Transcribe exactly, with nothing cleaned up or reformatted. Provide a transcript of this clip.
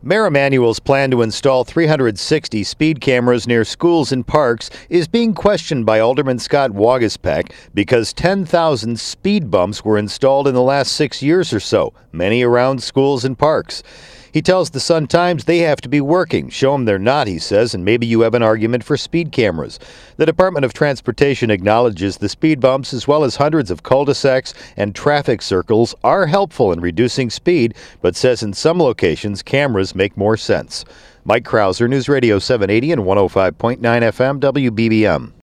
Mayor Emanuel's plan to install three hundred sixty speed cameras near schools and parks is being questioned by Alderman Scott Waguespack because ten thousand speed bumps were installed in the last six years or so, many around schools and parks. He tells the Sun-Times they have to be working. Show them they're not, he says, and maybe you have an argument for speed cameras. The Department of Transportation acknowledges the speed bumps as well as hundreds of cul-de-sacs and traffic circles are helpful in reducing speed, but says in some locations cameras make more sense. Mike Krauser, News Radio seven eighty and one oh five point nine F M W B B M.